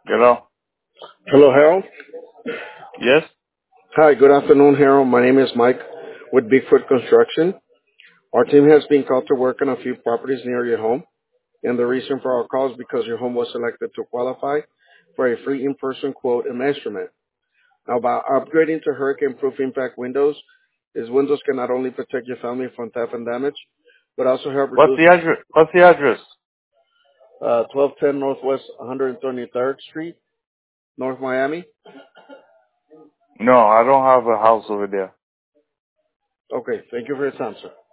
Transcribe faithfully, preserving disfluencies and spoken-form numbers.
Hello? Hello, Harold. Yes? Hi, good afternoon, Harold. My name is Mike with Bigfoot Construction. Our team has been called to work on a few properties near your home, and the reason for our call is because your home was selected to qualify for a free in-person quote and measurement. Now, by upgrading to hurricane-proof impact windows, these windows can not only protect your family from theft and damage, but also help What's reduce the address? What's the address? uh, twelve ten Northwest one hundred twenty-third Street, North Miami. No, I don't have a house over there. Okay, thank you for your time, sir.